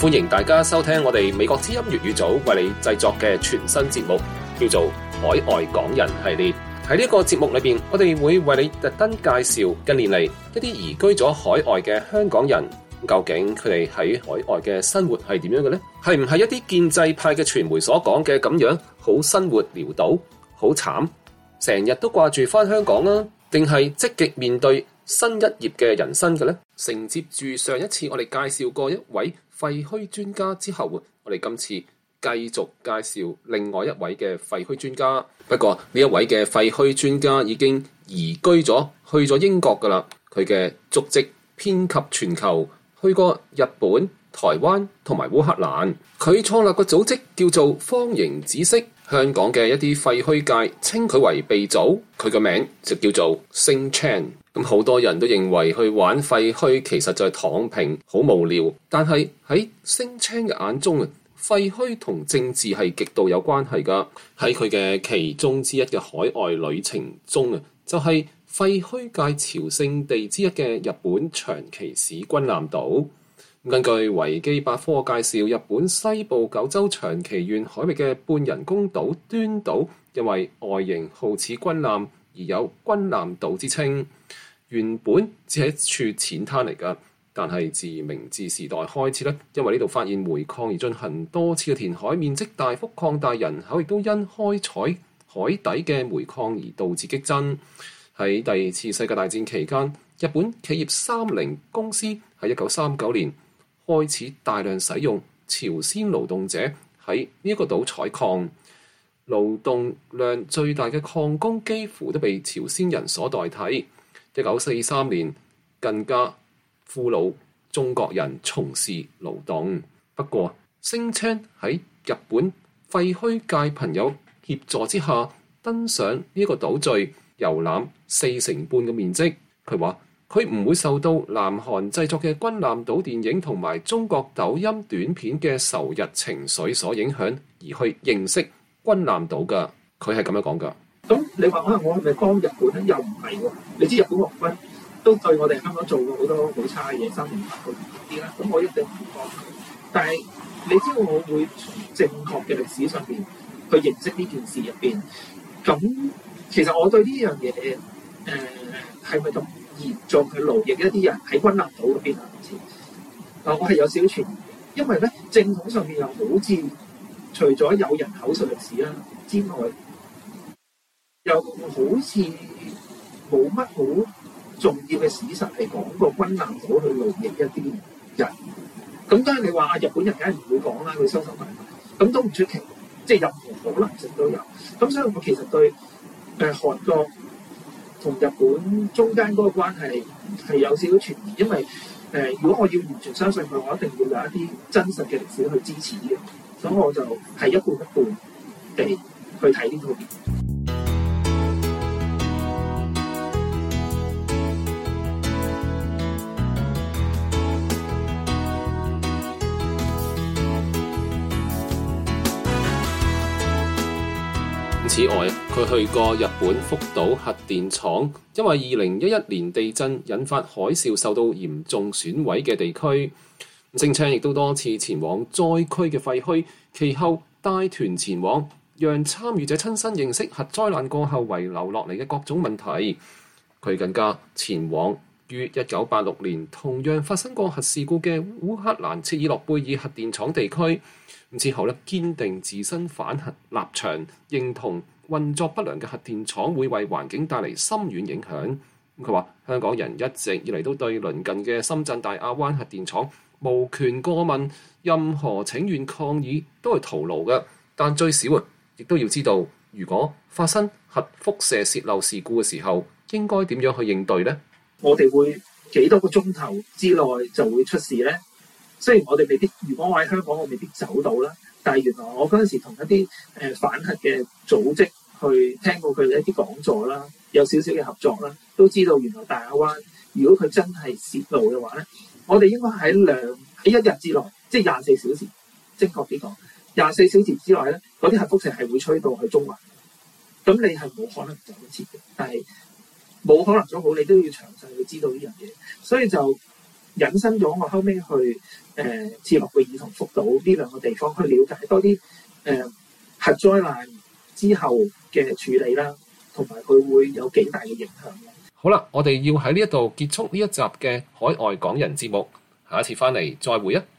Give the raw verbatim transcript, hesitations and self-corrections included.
歡迎大家收聽我哋美國之音粵語組為你製作嘅全新節目，叫做《海外港人系列》。喺呢個節目裏邊，我哋會為你特登介紹近年嚟一啲移居咗海外嘅香港人，究竟佢哋喺海外嘅生活係點樣嘅呢？係唔係一啲建制派嘅傳媒所講嘅咁樣，好生活潦倒，好慘，成日都掛住返香港啦？定係積極面對新一頁嘅人生嘅呢？承接住上一次我哋介紹過一位廢墟專家之後，我哋今次繼續介紹另外一位嘅廢墟專家。不過呢一位嘅廢墟專家已經移居咗去咗英國㗎喇，佢嘅足跡遍及全球，去過日本、台灣同埋烏克蘭。佢創立個組織叫做方形紫色，香港嘅一啲廢墟界稱佢為鼻祖，佢嘅名就叫做星 Chan。咁好多人都認為去玩廢墟其實就係躺平，好無聊。但係喺星 Chan 嘅眼中啊，廢墟同政治係極度有關係㗎。喺佢嘅其中之一嘅海外旅程中啊，就係廢墟界朝聖地之一嘅日本長崎市軍艦島。根據維基百科介紹，日本西部九州長崎縣海域嘅半人工島端島，因為外形好似軍艦而有軍艦島之稱。原本只係一處淺灘嚟㗎，但係自明治時代開始咧，因為呢度發現煤礦而進行多次嘅填海，面積大幅擴大，人口亦都因開採海底嘅煤礦而導致激增。喺第二次世界大戰期間，日本企業三菱公司喺一九三九年開始大量使用朝鮮勞動者喺呢一個島採礦，勞動量最大嘅礦工幾乎都被朝鮮人所代替。一九四三年更加俘虜中國人從事勞動。不過星 Chan 喺日本廢墟界朋友協助之下登上呢個島嶼，遊覽四成半嘅面積。佢話佢唔會受到南韓製作嘅軍艦島電影同埋中國抖音短片嘅仇日情緒所影響，而去認識軍艦島㗎。佢係咁樣講㗎。 咁你話啊，我係咪幫日本咧？又唔係喎。你知日本皇軍都對我哋香港做過好多好差嘅嘢，三年八個月啲啦。咁我一定唔幫佢。但係你知道我會從正確嘅歷史上邊去認識呢件事入邊。咁其實我對呢樣嘢誒係咪咁嚴重去勞役一啲人喺軍艦島嗰邊啊？唔知啊，我係有少少存疑，因為咧正統上面又好似除咗有人口述歷史啦之外，又好似冇乜好重要嘅史實係講過軍艦島去勞役一啲人。咁當然你話日本人梗係唔會講啦，佢收收埋埋，咁都唔出奇，即係任何可能性都有。咁所以我其實對誒、呃、韓國同日本中間嗰個關係係有少少存疑，因為誒、呃、如果我要完全相信佢，我一定要有一啲真實嘅歷史去支持嘅，所以我就係一半一半地去睇呢套片。 此外，佢去過日本福島核電廠，因為二零一一年地震引發海嘯受到嚴重損毀嘅地區。星 Chan 亦都多次前往災區嘅廢墟，其後帶團前往，讓參與者親身認識核災難過後遺留落嚟嘅各種問題。佢更加前往於一九八六年同樣發生過核事故嘅烏克蘭切爾諾貝爾核電廠地區。之後咧，堅定自身反核立場，認同運作不良嘅核電廠會為環境帶嚟深遠影響。佢話香港人一直以嚟都對鄰近嘅深圳大亞灣核電廠無權過問，任何請願抗議都係徒勞嘅。但最少啊，亦都要知道，如果發生核輻射洩漏事故嘅時候，應該點樣去應對呢？ 我哋會幾多個鐘頭之內就會出事呢？雖然我哋未必，如果我喺香港，我未必走到啦。但係原來我嗰陣時同一啲誒、呃、反核嘅組織去聽過佢哋一啲講座啦，有少少嘅合作啦，都知道原來大亞灣如果佢真係洩漏嘅話咧，我哋應該喺兩喺一日之內，即係廿四小時，精確啲講，廿四小時之內咧，嗰啲核輻射係會吹到去中環。咁你係冇可能走得切嘅，但係冇可能做好，你都要詳細去知道呢樣嘢，所以就。 引申咗我後尾去誒、呃、切諾貝爾同福島呢兩個地方去了解多啲誒、呃、核災難之後嘅處理啦，同埋佢會有幾大嘅影響。 好啦，我哋要喺呢一度結束呢一集嘅海外港人節目，下一次翻嚟再會啊！